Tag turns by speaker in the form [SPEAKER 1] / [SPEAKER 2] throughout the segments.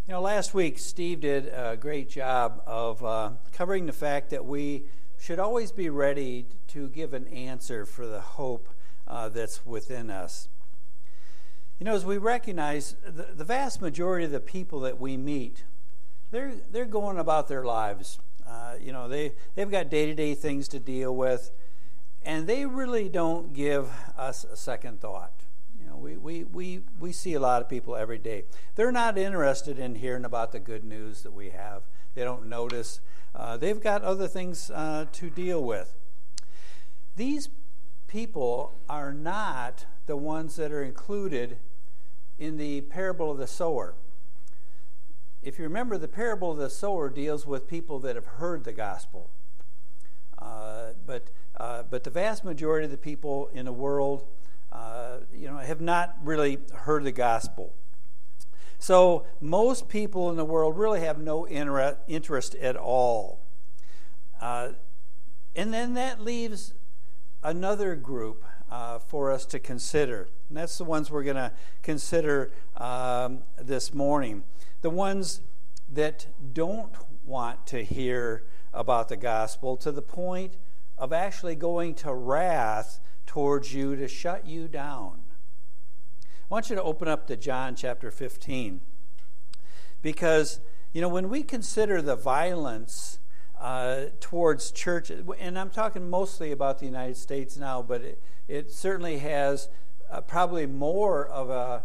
[SPEAKER 1] Last week Steve did a great job of covering the fact that we should always be ready to give an answer for the hope that's within us. As we recognize, the vast majority of the people that we meet, they're going about their lives. They've got day-to-day things to deal with, and they really don't give us a second thought. We see a lot of people every day. They're not interested in hearing about the good news that we have. They don't notice. They've got other things to deal with. These people are not the ones that are included in the parable of the sower. If you remember, the parable of the sower deals with people that have heard the gospel. But the vast majority of the people in the world have not really heard the gospel. So most people in the world really have no interest at all. And then that leaves another group for us to consider. And that's the ones we're going to consider this morning. The ones that don't want to hear about the gospel to the point of actually going to wrath towards you to shut you down. I want you to open up to John chapter 15. Because, when we consider the violence towards churches, and I'm talking mostly about the United States now, but it certainly has probably more of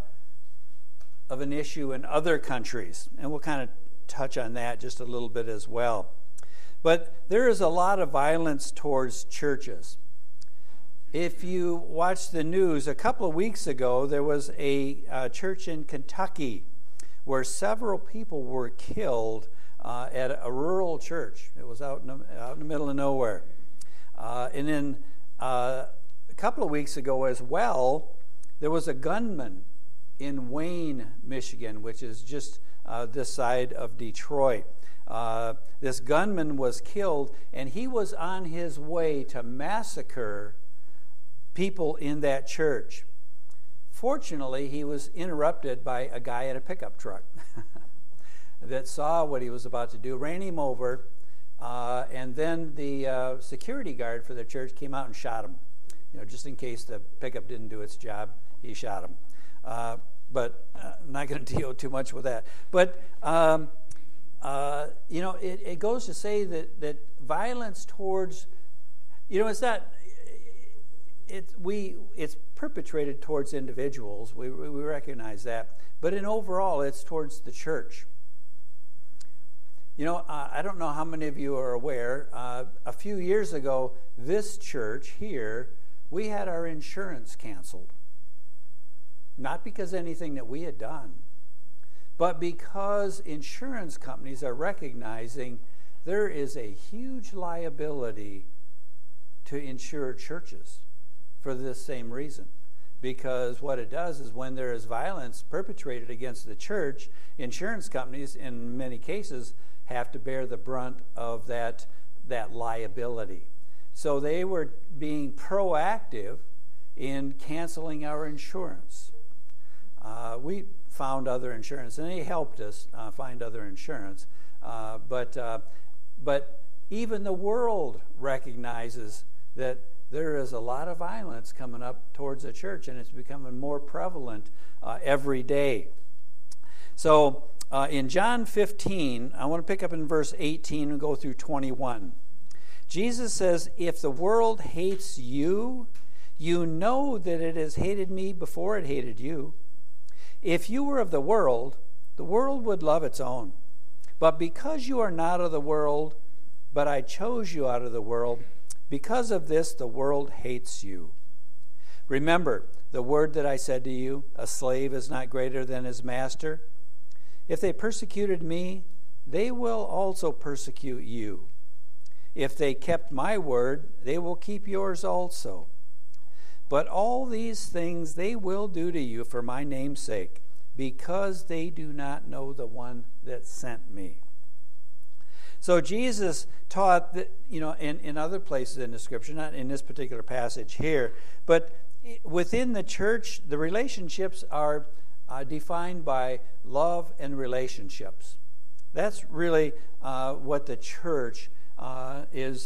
[SPEAKER 1] an issue in other countries. And we'll kind of touch on that just a little bit as well. But there is a lot of violence towards churches. If you watch the news, a couple of weeks ago, there was a church in Kentucky where several people were killed at a rural church. It was out in the middle of nowhere. And then a couple of weeks ago as well, there was a gunman in Wayne, Michigan, which is just this side of Detroit. This gunman was killed, and he was on his way to massacre people in that church. Fortunately, he was interrupted by a guy in a pickup truck that saw what he was about to do, ran him over, and then the security guard for the church came out and shot him. Just in case the pickup didn't do its job, he shot him. But I'm not going to deal too much with that. But it goes to say that violence towards, it's not. It's perpetrated towards individuals. We recognize that, but in overall, it's towards the church. I don't know how many of you are aware. A few years ago, this church here, we had our insurance canceled. Not because anything that we had done, but because insurance companies are recognizing there is a huge liability to insure churches for this same reason. Because what it does is when there is violence perpetrated against the church, insurance companies, in many cases, have to bear the brunt of that liability. So they were being proactive in canceling our insurance. We found other insurance, and they helped us find other insurance. But even the world recognizes that there is a lot of violence coming up towards the church, and it's becoming more prevalent every day. So in John 15, I want to pick up in verse 18 and go through 21. Jesus says, "If the world hates you, you know that it has hated me before it hated you. If you were of the world would love its own. But because you are not of the world, but I chose you out of the world, because of this the world hates you. Remember the word that I said to you, a slave is not greater than his master. If they persecuted me, they will also persecute you. If they kept my word, they will keep yours also. But all these things they will do to you for my name's sake, because they do not know the one that sent me." So Jesus taught that, in other places in the Scripture, not in this particular passage here, but within the church, the relationships are defined by love and relationships. That's really what the church is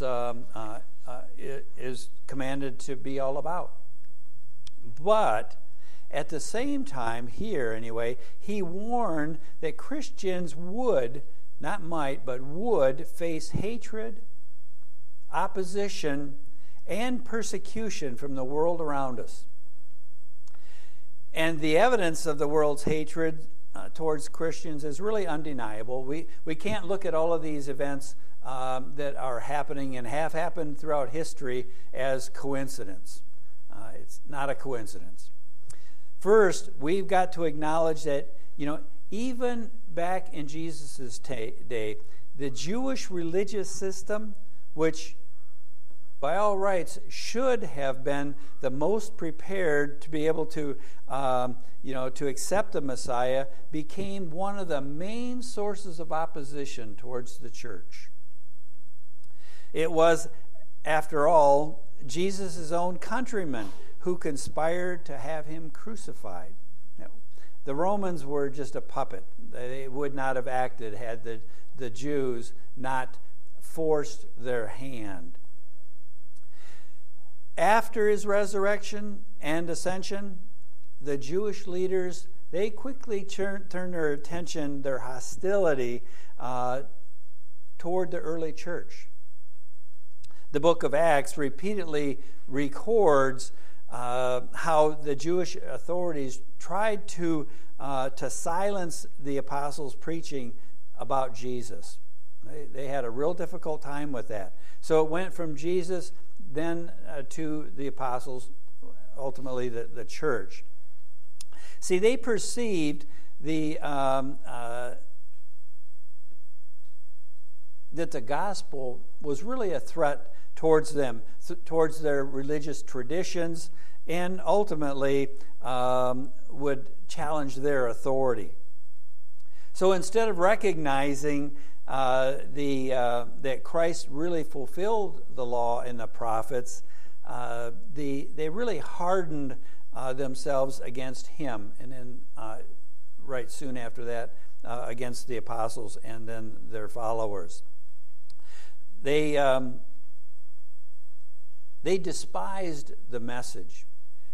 [SPEAKER 1] commanded to be all about. But at the same time, here anyway, he warned that Christians would, not might, but would face hatred, opposition, and persecution from the world around us. And the evidence of the world's hatred towards Christians is really undeniable. We can't look at all of these events that are happening and have happened throughout history as coincidence. It's not a coincidence. First, we've got to acknowledge that, even back in Jesus' day, the Jewish religious system, which by all rights should have been the most prepared to be able to, to accept the Messiah, became one of the main sources of opposition towards the church. It was, after all, Jesus' own countrymen who conspired to have him crucified. The Romans were just a puppet. They would not have acted had the Jews not forced their hand. After his resurrection and ascension, the Jewish leaders, they quickly turned their attention, their hostility, toward the early church. The book of Acts repeatedly records how the Jewish authorities tried to silence the apostles' preaching about Jesus. They had a real difficult time with that. So it went from Jesus then to the apostles, ultimately the church. See, they perceived that the gospel was really a threat towards them, towards their religious traditions, and ultimately would challenge their authority. So instead of recognizing that Christ really fulfilled the law and the prophets, they really hardened themselves against him, and then right soon after that against the apostles and then their followers. They despised the message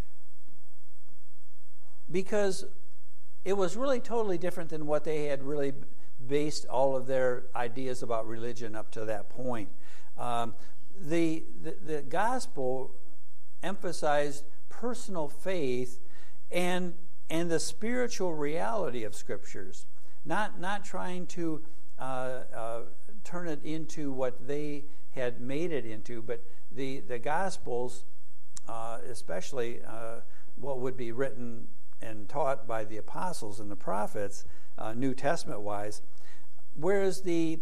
[SPEAKER 1] because it was really totally different than what they had really based all of their ideas about religion up to that point. The gospel emphasized personal faith and the spiritual reality of scriptures, not trying to turn it into what they had made it into, but the Gospels, especially what would be written and taught by the apostles and the prophets, New Testament-wise, whereas the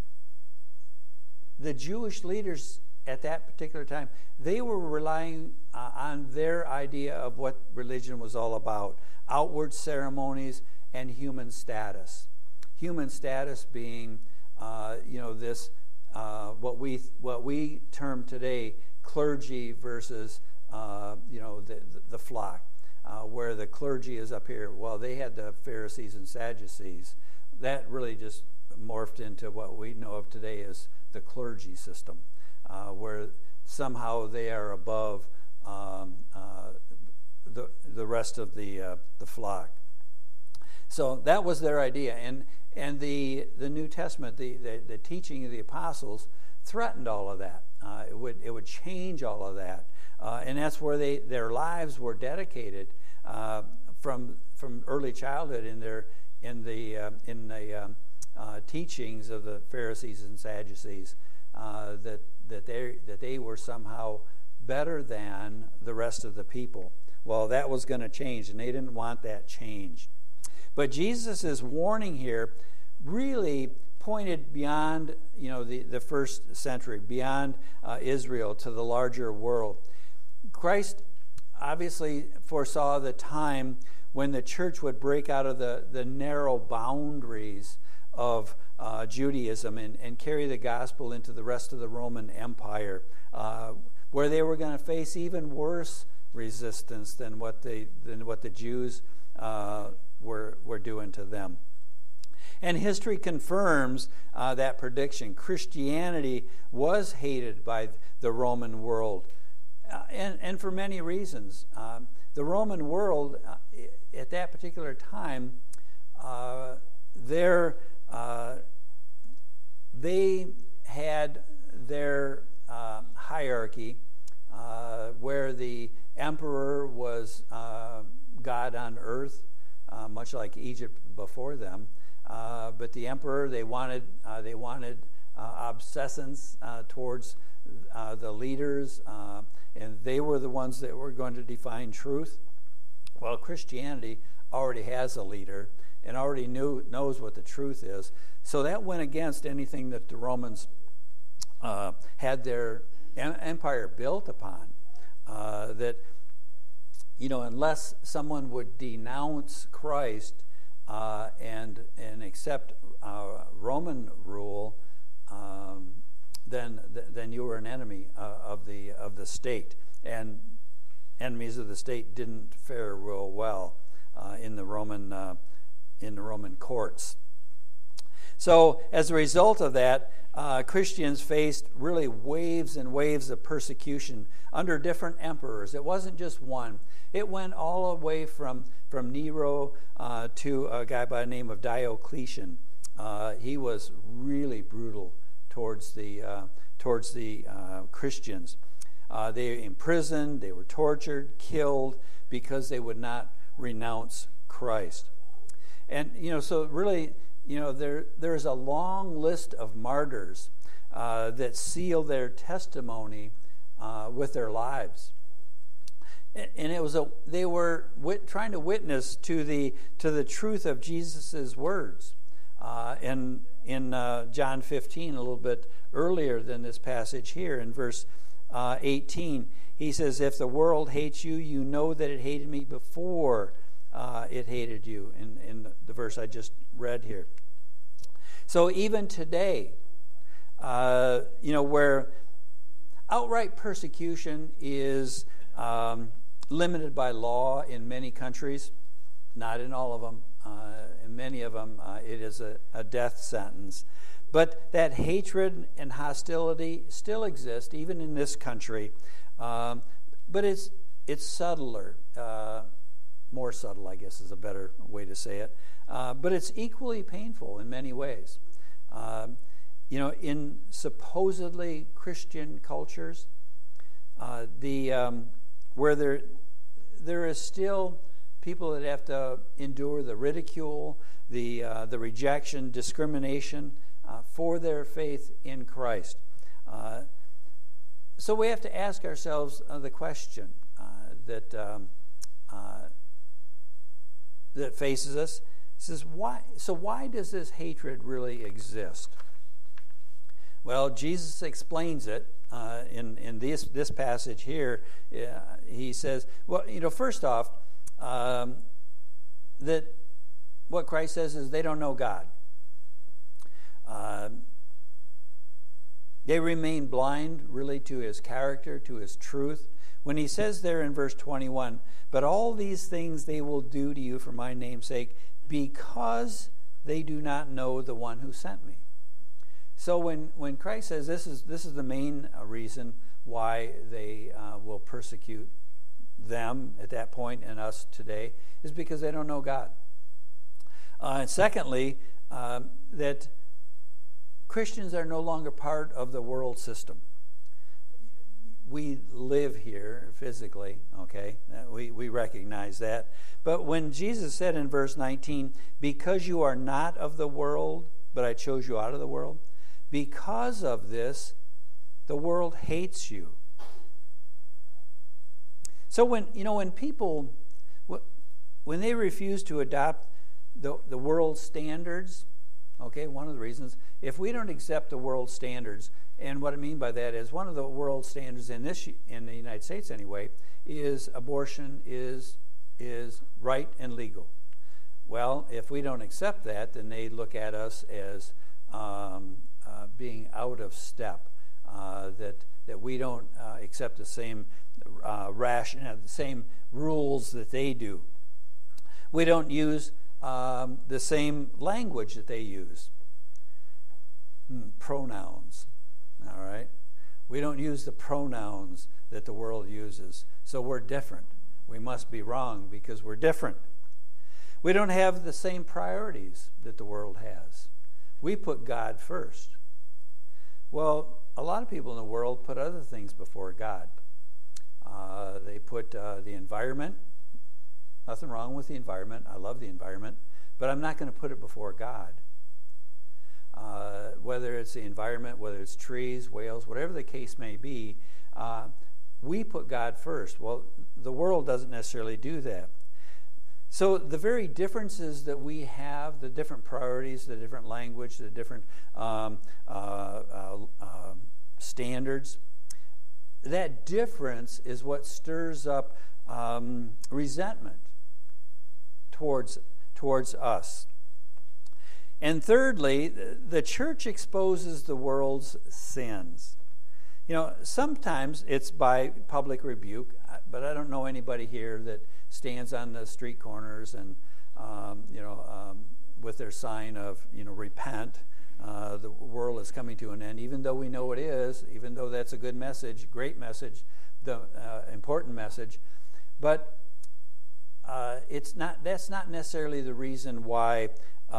[SPEAKER 1] Jewish leaders at that particular time, they were relying on their idea of what religion was all about: outward ceremonies and human status. Human status being, this what we term today clergy versus the flock, where the clergy is up here. Well, they had the Pharisees and Sadducees. That really just morphed into what we know of today as the clergy system, where somehow they are above the rest of the flock. So that was their idea, and the New Testament, the teaching of the apostles, threatened all of that. It would change all of that, and that's where their lives were dedicated from early childhood in the teachings of the Pharisees and Sadducees, that they were somehow better than the rest of the people. Well, that was going to change, and they didn't want that changed. But Jesus' warning here really pointed beyond, the first century, beyond Israel to the larger world. Christ obviously foresaw the time when the church would break out of the narrow boundaries of Judaism and carry the gospel into the rest of the Roman Empire, where they were going to face even worse resistance than what the Jews were doing to them. And history confirms that prediction. Christianity was hated by the Roman world, and for many reasons. The Roman world, at that particular time, they had their hierarchy where the emperor was God on earth, much like Egypt before them. But the emperor, they wanted obsessance towards the leaders, and they were the ones that were going to define truth. Well, Christianity already has a leader and already knows what the truth is. So that went against anything that the Romans had their empire built upon. That, unless someone would denounce Christ and accept Roman rule, then you were an enemy of the state, and enemies of the state didn't fare real well in the Roman courts. So as a result of that, Christians faced really waves and waves of persecution under different emperors. It wasn't just one. It went all the way from Nero to a guy by the name of Diocletian. He was really brutal towards the Christians. They were imprisoned, they were tortured, killed because they would not renounce Christ. And so really, there's a long list of martyrs that seal their testimony with their lives. And they were trying to witness to the truth of Jesus' words. In John 15, a little bit earlier than this passage here, in verse 18, he says, "If the world hates you, you know that it hated me before it hated you," in the verse I just read here. So even today, where outright persecution is limited by law in many countries, not in all of them. In many of them, it is a death sentence. But that hatred and hostility still exist, even in this country. But it's subtler, more subtle, I guess is a better way to say it. But it's equally painful in many ways. In supposedly Christian cultures, where there is still people that have to endure the ridicule, the rejection, discrimination for their faith in Christ. So we have to ask ourselves the question that faces us. It says, why? So why does this hatred really exist? Well, Jesus explains it in this passage here. He says, well, first off, that what Christ says is they don't know God. They remain blind, really, to his character, to his truth. When he says there in verse 21, "But all these things they will do to you for my name's sake, because they do not know the one who sent me." So when Christ says this is the main reason why they will persecute them at that point and us today, is because they don't know God. And secondly, that Christians are no longer part of the world system. We live here physically, okay? We recognize that. But when Jesus said in verse 19, "Because you are not of the world, but I chose you out of the world," because of this, the world hates you. So when people, when they refuse to adopt the world standards, okay, one of the reasons, if we don't accept the world standards, and what I mean by that is one of the world standards in the United States anyway, is abortion is right and legal. Well, if we don't accept that, then they look at us as being out of step, that we don't accept the same the same rules that they do. We don't use the same language that they use. Pronouns, all right? We don't use the pronouns that the world uses, so we're different. We must be wrong because we're different. We don't have the same priorities that the world has. We put God first. Well, a lot of people in the world put other things before God. They put the environment. Nothing wrong with the environment. I love the environment. But I'm not going to put it before God. Whether it's the environment, whether it's trees, whales, whatever the case may be, we put God first. Well, the world doesn't necessarily do that. So the very differences that we have, the different priorities, the different language, the different standards, that difference is what stirs up resentment towards us. And thirdly, the church exposes the world's sins. You know, sometimes it's by public rebuke, but I don't know anybody here that stands on the street corners and, with their sign of, repent. The world is coming to an end, even though we know it is, even though that's a good message, great message, the important message. But that's not necessarily the reason why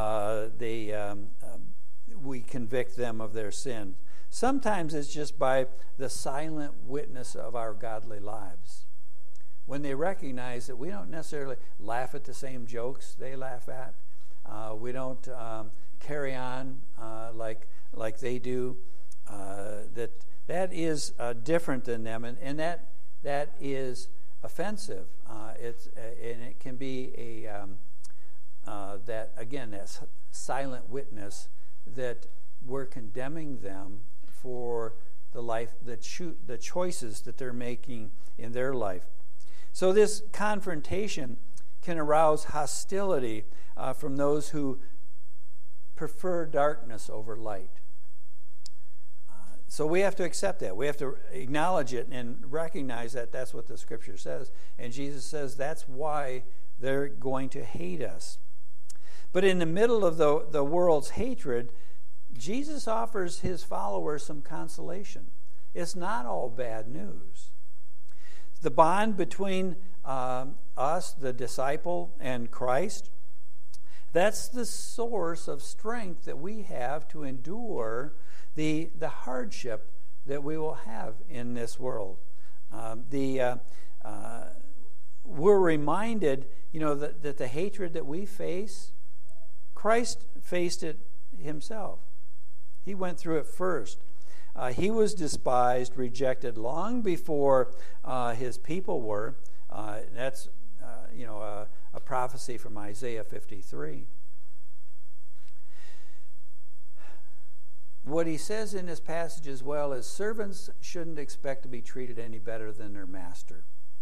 [SPEAKER 1] we convict them of their sin. Sometimes it's just by the silent witness of our godly lives. When they recognize that we don't necessarily laugh at the same jokes they laugh at, we don't carry on like they do, that is different than them, and that is offensive. And it can be that silent witness that we're condemning them for the life, the choices that they're making in their life. So this confrontation can arouse hostility from those who prefer darkness over light. So we have to accept that. We have to acknowledge it and recognize that that's what the Scripture says. And Jesus says that's why they're going to hate us. But in the middle of the world's hatred, Jesus offers his followers some consolation. It's not all bad news. The bond between us, the disciple, and Christ, that's the source of strength that we have to endure the hardship that we will have in this world. We're reminded, that the hatred that we face, Christ faced it himself. He went through it first. He was despised, rejected long before his people were. That's a prophecy from Isaiah 53. What he says in this passage as well is servants shouldn't expect to be treated any better than their master.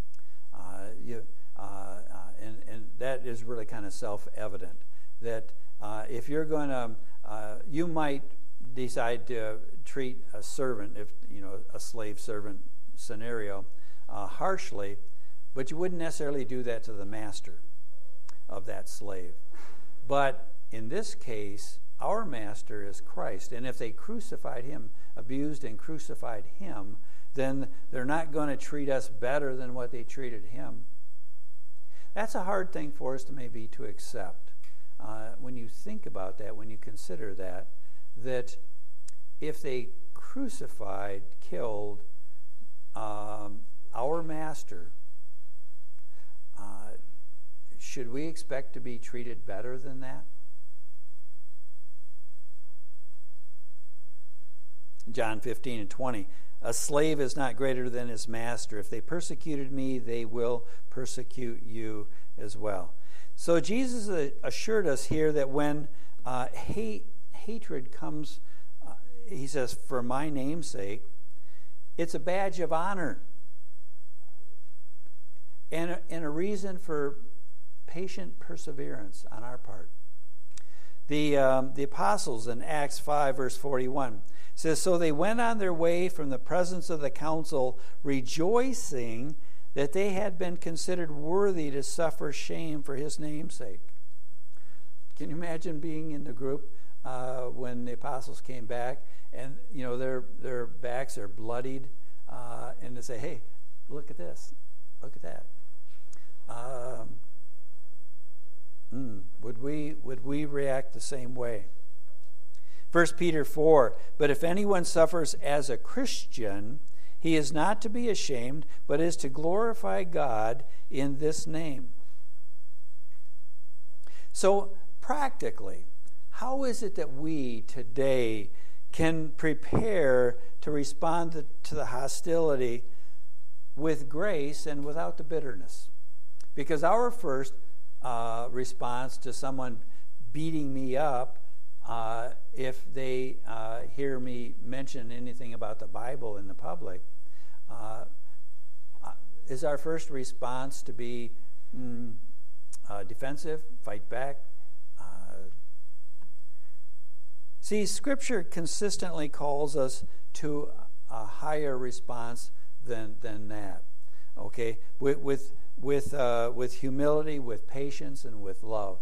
[SPEAKER 1] And that is really kind of self-evident. That if you're going to, you might decide to treat a servant, if a slave servant scenario, harshly, but you wouldn't necessarily do that to the master of that slave. But in this case, our master is Christ, and if they crucified him, abused and crucified him, then they're not going to treat us better than what they treated him. That's a hard thing for us to accept. When you think about that, when you consider that if they crucified, killed our master, should we expect to be treated better than that? John 15:20, a slave is not greater than his master. If they persecuted me, they will persecute you as well. So Jesus assured us here that when hatred comes, he says, for my name's sake, it's a badge of honor and a reason for patient perseverance on our part. The apostles in Acts 5, verse 41, says, so they went on their way from the presence of the council, rejoicing that they had been considered worthy to suffer shame for his name's sake. Can you imagine being in the group when the apostles came back and their backs are bloodied and they say, "Hey, look at this, look at that." Would we react the same way? 1 Peter 4, "But if anyone suffers as a Christian, he is not to be ashamed, but is to glorify God in this name." So, practically, how is it that we today can prepare to respond to the hostility with grace and without the bitterness? Because our first response to someone beating me up, if they hear me mention anything about the Bible in the public, is our first response to be defensive, fight back? See, Scripture consistently calls us to a higher response than that. Okay, with humility, with patience, and with love.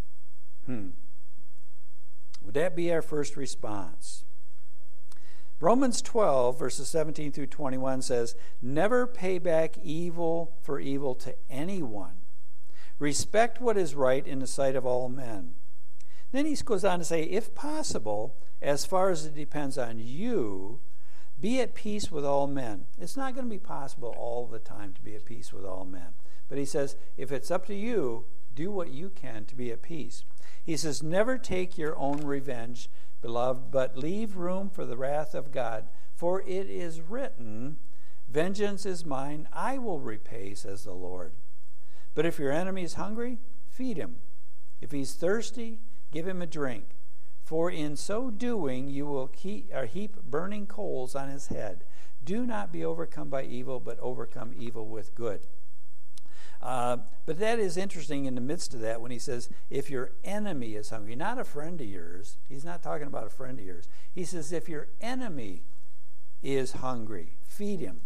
[SPEAKER 1] Would that be our first response? Romans 12, verses 17 through 21 says, "Never pay back evil for evil to anyone. Respect what is right in the sight of all men." Then he goes on to say, "If possible, as far as it depends on you, be at peace with all men." It's not going to be possible all the time to be at peace with all men. But he says, if it's up to you, do what you can to be at peace. He says, "Never take your own revenge, beloved, but leave room for the wrath of God. For it is written, 'Vengeance is mine, I will repay,' says the Lord. But if your enemy is hungry, feed him. If he's thirsty, give him a drink. For in so doing, you will heap burning coals on his head. Do not be overcome by evil, but overcome evil with good." But that is interesting in the midst of that when he says, if your enemy is hungry, not a friend of yours. He's not talking about a friend of yours. He says, if your enemy is hungry, feed him.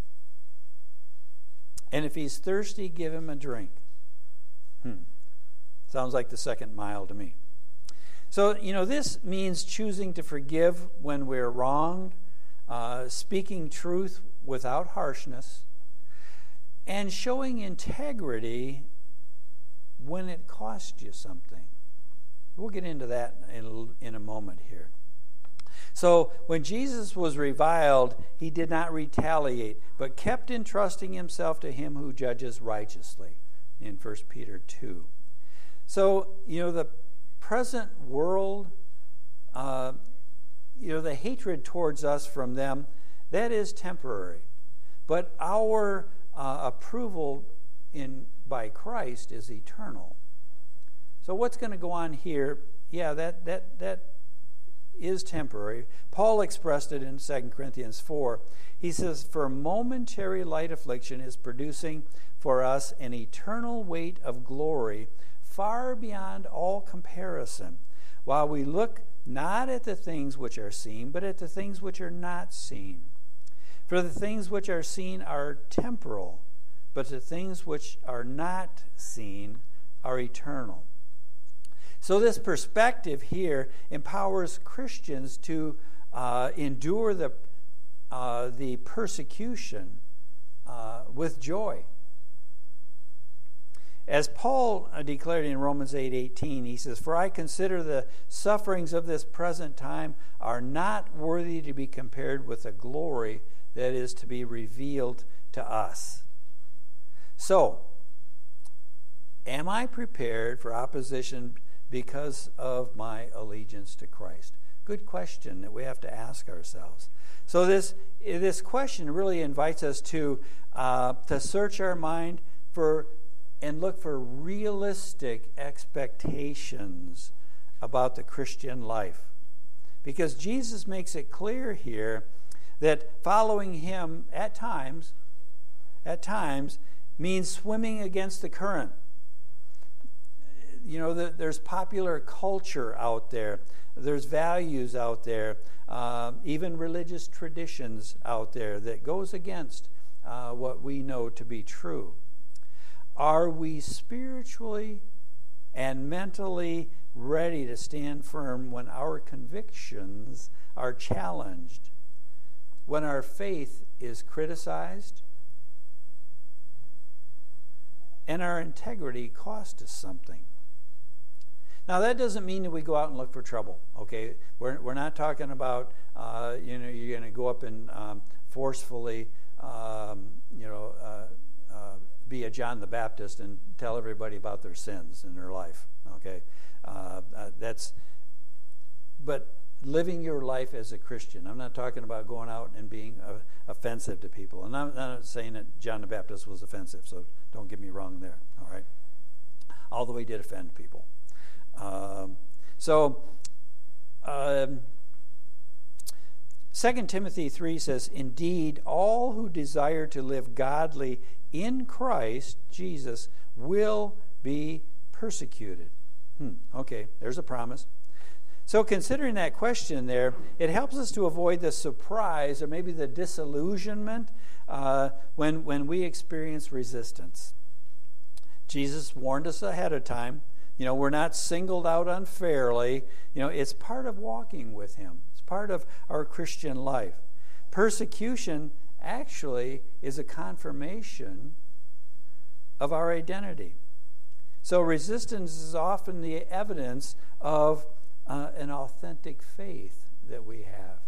[SPEAKER 1] And if he's thirsty, give him a drink. Sounds like the second mile to me. So, this means choosing to forgive when we're wronged, speaking truth without harshness, and showing integrity when it costs you something. We'll get into that in a moment here. So when Jesus was reviled, he did not retaliate, but kept entrusting himself to him who judges righteously, in 1 Peter 2. So, the present world, the hatred towards us from them, that is temporary. But our approval by Christ is eternal. So what's going to go on here? Yeah, that is temporary. Paul expressed it in 2 Corinthians 4. He says, "For momentary light affliction is producing for us an eternal weight of glory far beyond all comparison, while we look not at the things which are seen, but at the things which are not seen. For the things which are seen are temporal, but the things which are not seen are eternal." So this perspective here empowers Christians to endure the persecution with joy. As Paul declared in Romans 8:18, he says, "For I consider the sufferings of this present time are not worthy to be compared with the glory that is to be revealed to us." So, am I prepared for opposition because of my allegiance to Christ? Good question that we have to ask ourselves. So this question really invites us to search our mind and look for realistic expectations about the Christian life. Because Jesus makes it clear here that following him at times means swimming against the current. There's popular culture out there. There's values out there, even religious traditions out there that goes against what we know to be true. Are we spiritually and mentally ready to stand firm when our convictions are challenged, when our faith is criticized, and our integrity costs us something. Now, that doesn't mean that we go out and look for trouble, okay? We're not talking about, you're going to go up and forcefully, be a John the Baptist and tell everybody about their sins in their life, okay? But living your life as a Christian. I'm not talking about going out and being offensive to people. And I'm not saying that John the Baptist was offensive, so don't get me wrong there, all right? Although he did offend people. 2 Timothy 3 says, "Indeed, all who desire to live godly in Christ Jesus will be persecuted." Okay, there's a promise. So considering that question there, it helps us to avoid the surprise or maybe the disillusionment when we experience resistance. Jesus warned us ahead of time. We're not singled out unfairly. It's part of walking with him. It's part of our Christian life. Persecution actually is a confirmation of our identity. So resistance is often the evidence of an authentic faith that we have.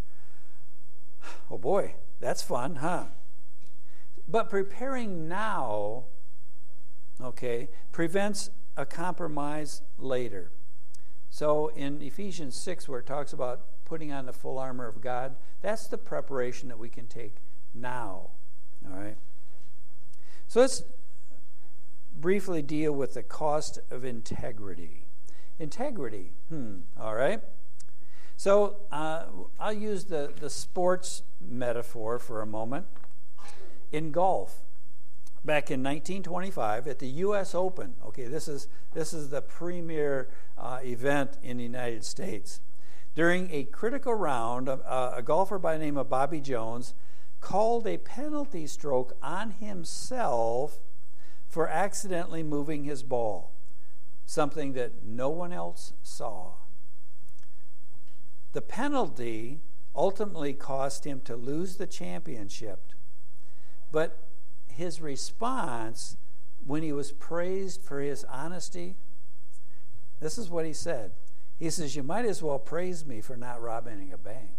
[SPEAKER 1] Oh boy, that's fun, huh? But preparing now, prevents a compromise later. So in Ephesians 6, where it talks about putting on the full armor of God, that's the preparation that we can take now. All right? So let's briefly deal with the cost of integrity. Integrity, all right? So I'll use the sports metaphor for a moment. In golf, back in 1925 at the U.S. Open, this is the premier event in the United States. During a critical round, a golfer by the name of Bobby Jones called a penalty stroke on himself for accidentally moving his ball, something that no one else saw. The penalty ultimately cost him to lose the championship, but his response, when he was praised for his honesty, this is what he said. He says, "You might as well praise me for not robbing a bank."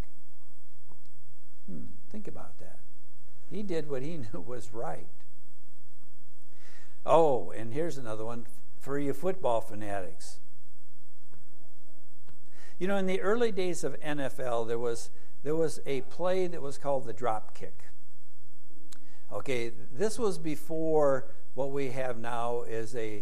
[SPEAKER 1] Think about that. He did what he knew was right. Oh, and here's another one for you football fanatics. In the early days of NFL, there was a play that was called the drop kick. This was before what we have now is a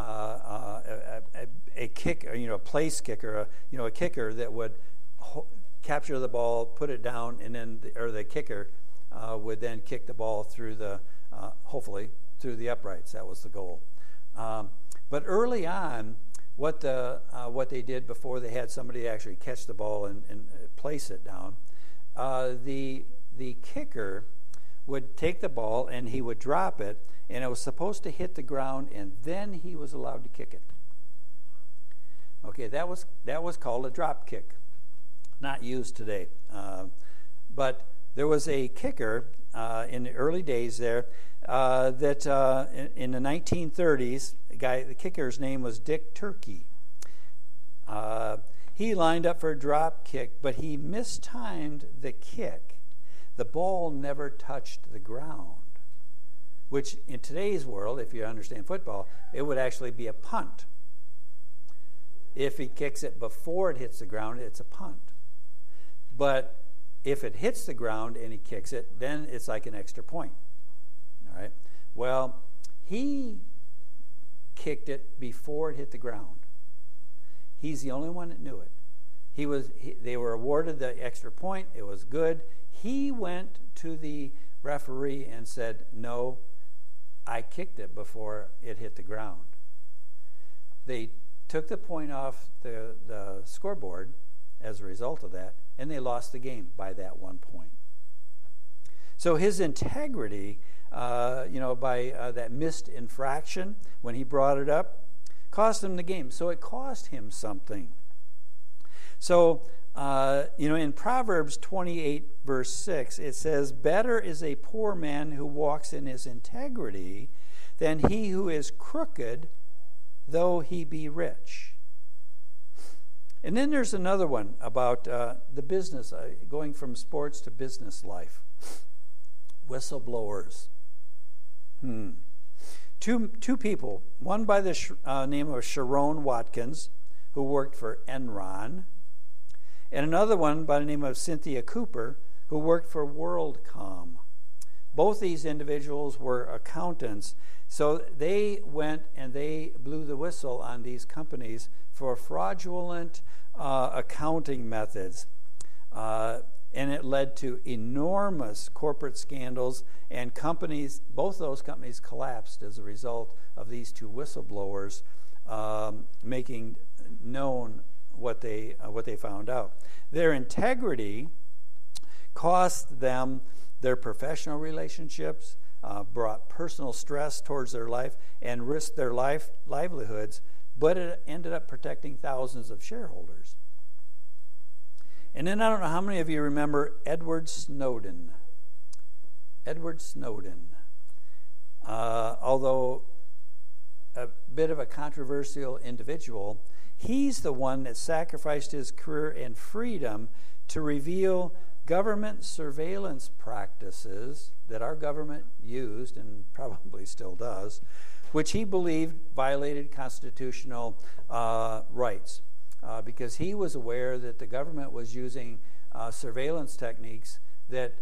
[SPEAKER 1] kick, a place kicker, a kicker that would capture the ball, put it down, and then the kicker would then kick the ball through hopefully through the uprights. That was the goal. But early on, what they did before they had somebody actually catch the ball and place it down, the kicker would take the ball and he would drop it, and it was supposed to hit the ground, and then he was allowed to kick it. That was called a drop kick, not used today. But there was a kicker in the early days there that in the 1930s, the kicker's name was Dick Turkey. He lined up for a drop kick, but he mistimed the kick. The ball never touched the ground, which in today's world, if you understand football, it would actually be a punt. If he kicks it before it hits the ground, it's a punt. But if it hits the ground and he kicks it, then it's like an extra point. All right? Well, he kicked it before it hit the ground. He's the only one that knew it. They were awarded the extra point. It was good. He went to the referee and said, "No, I kicked it before it hit the ground." They took the point off the scoreboard as a result of that, and they lost the game by that 1 point. So his integrity, by that missed infraction, when he brought it up, Cost him the game. So it cost him something. So, in Proverbs 28, verse 6, it says, "Better is a poor man who walks in his integrity than he who is crooked, though he be rich." And then there's another one about the business, going from sports to business life. Whistleblowers. Two people, one by the name of Sharon Watkins, who worked for Enron, and another one by the name of Cynthia Cooper, who worked for WorldCom. Both these individuals were accountants, so they went and they blew the whistle on these companies for fraudulent accounting methods. And it led to enormous corporate scandals, and both those companies collapsed as a result of these two whistleblowers making known what they found out. Their integrity cost them their professional relationships, brought personal stress towards their life, and risked their livelihoods, but it ended up protecting thousands of shareholders. And then I don't know how many of you remember Edward Snowden. Edward Snowden. Although a bit of a controversial individual, he's the one that sacrificed his career and freedom to reveal government surveillance practices that our government used and probably still does, which he believed violated constitutional rights. Because he was aware that the government was using surveillance techniques that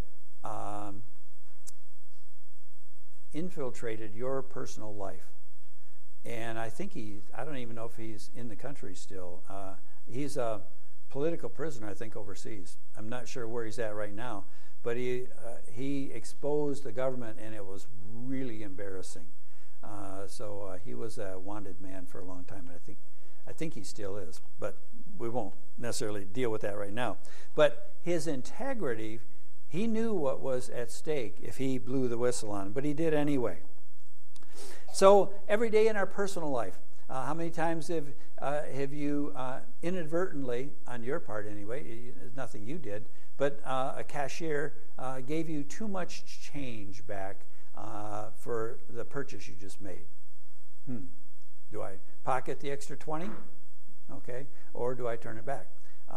[SPEAKER 1] infiltrated your personal life. And I don't even know if he's in the country still. He's a political prisoner, I think, overseas. I'm not sure where he's at right now. But he exposed the government, and it was really embarrassing. So he was a wanted man for a long time, and I think he still is, but we won't necessarily deal with that right now. But his integrity, he knew what was at stake if he blew the whistle on him, but he did anyway. So every day in our personal life, how many times have you inadvertently, on your part anyway, nothing you did, but a cashier gave you too much change back for the purchase you just made? Do I pocket the extra 20? Okay. Or do I turn it back?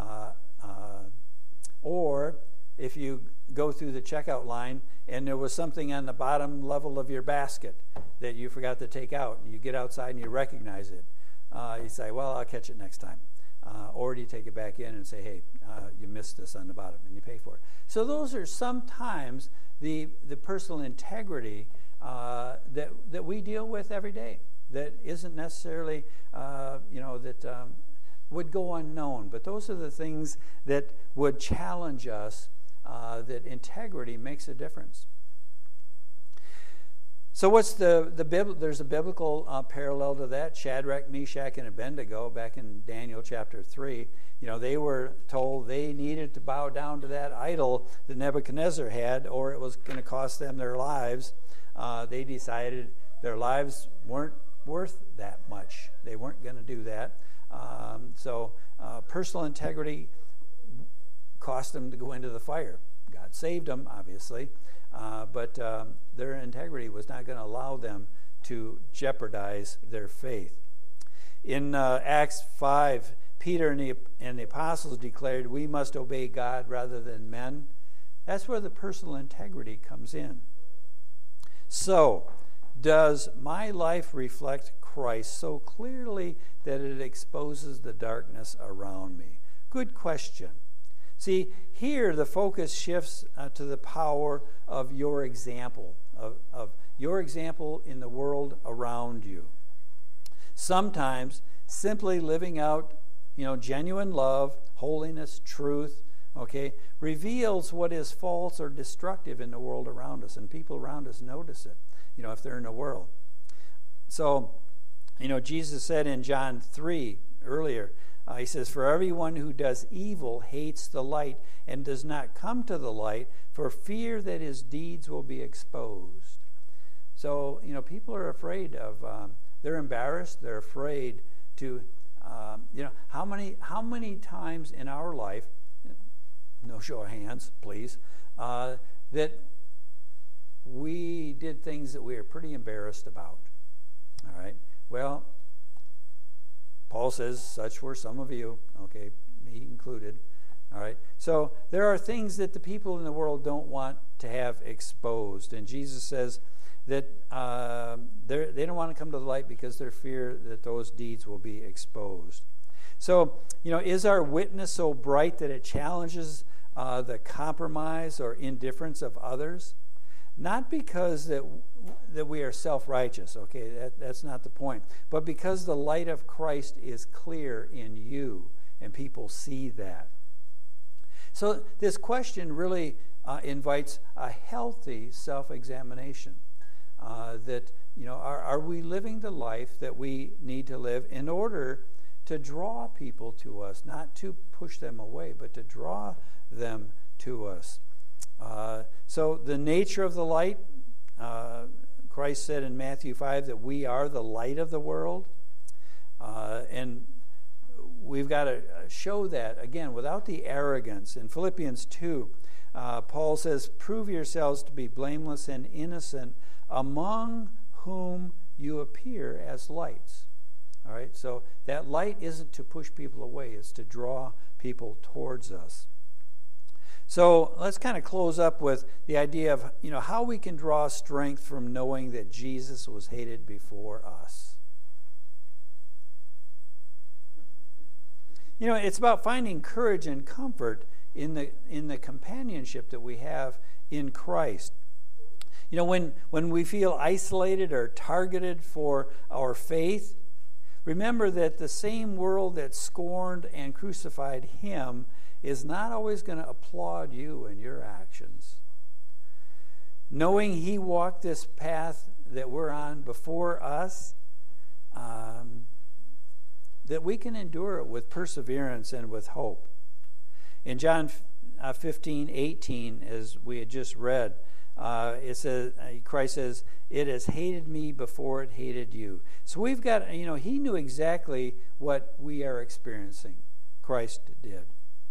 [SPEAKER 1] Or if you go through the checkout line and there was something on the bottom level of your basket that you forgot to take out, and you get outside and you recognize it, you say, well, I'll catch it next time. Or do you take it back in and say, hey, you missed this on the bottom, and you pay for it. So those are sometimes the personal integrity that we deal with every day. That isn't necessarily, that would go unknown. But those are the things that would challenge us, that integrity makes a difference. So what's there's a biblical parallel to that. Shadrach, Meshach, and Abednego, back in Daniel chapter 3, they were told they needed to bow down to that idol that Nebuchadnezzar had, or it was going to cost them their lives. They decided their lives weren't worth that much. They weren't going to do that. So personal integrity cost them to go into the fire. God saved them, obviously, but their integrity was not going to allow them to jeopardize their faith. In Acts 5, Peter and the apostles declared, we must obey God rather than men. That's where the personal integrity comes in. So, does my life reflect Christ so clearly that it exposes the darkness around me? Good question. See, here the focus shifts to the power of your example, of your example in the world around you. Sometimes simply living out, genuine love, holiness, truth, reveals what is false or destructive in the world around us, and people around us notice it, if they're in the world. So, Jesus said in John 3 earlier, he says, for everyone who does evil hates the light and does not come to the light for fear that his deeds will be exposed. So, people are afraid of, they're embarrassed, they're afraid to, how many times in our life, no show of hands, please, that we did things that we are pretty embarrassed about. All right. Well, Paul says such were some of you. Okay, me included. All right. So there are things that the people in the world don't want to have exposed, and Jesus says that they don't want to come to the light because they fear that those deeds will be exposed. So, is our witness so bright that it challenges the compromise or indifference of others? Not because that we are self-righteous, okay, that's not the point, but because the light of Christ is clear in you and people see that. So this question really invites a healthy self-examination. That, are we living the life that we need to live in order to draw people to us, not to push them away, but to draw them to us. So the nature of the light, Christ said in Matthew 5 that we are the light of the world. And we've got to show that, again, without the arrogance. In Philippians 2, Paul says, prove yourselves to be blameless and innocent among whom you appear as lights. All right, so that light isn't to push people away, it's to draw people towards us. So let's kind of close up with the idea of, how we can draw strength from knowing that Jesus was hated before us. It's about finding courage and comfort in the companionship that we have in Christ. When we feel isolated or targeted for our faith, remember that the same world that scorned and crucified him is not always going to applaud you and your actions. Knowing he walked this path that we're on before us, that we can endure it with perseverance and with hope. In John 15:18, as we had just read, it says, Christ says, it has hated me before it hated you. So we've got, he knew exactly what we are experiencing. Christ did.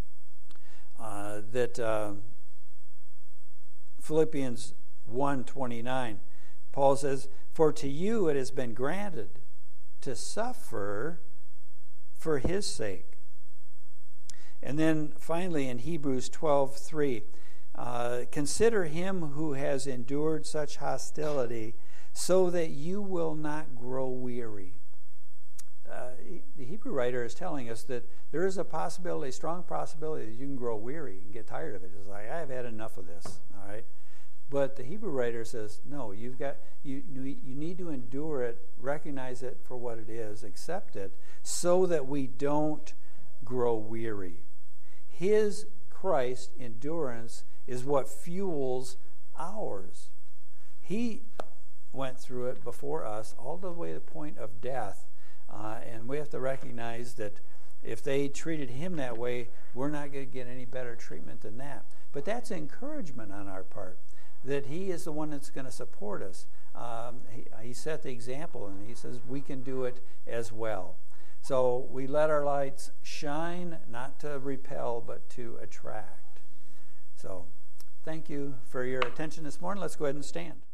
[SPEAKER 1] Philippians 1:29, Paul says, for to you it has been granted to suffer for his sake. And then finally in Hebrews 12:3, consider him who has endured such hostility so that you will not grow weary. The Hebrew writer is telling us that there is a strong possibility that you can grow weary and get tired of it. It's like, I've had enough of this, all right? But the Hebrew writer says, no, you need to endure it, recognize it for what it is, accept it, so that we don't grow weary. His Christ endurance is what fuels ours. He went through it before us, all the way to the point of death. And we have to recognize that if they treated him that way, we're not going to get any better treatment than that. But that's encouragement on our part, that he is the one that's going to support us. He set the example, and he says we can do it as well. So we let our lights shine, not to repel, but to attract. So thank you for your attention this morning. Let's go ahead and stand.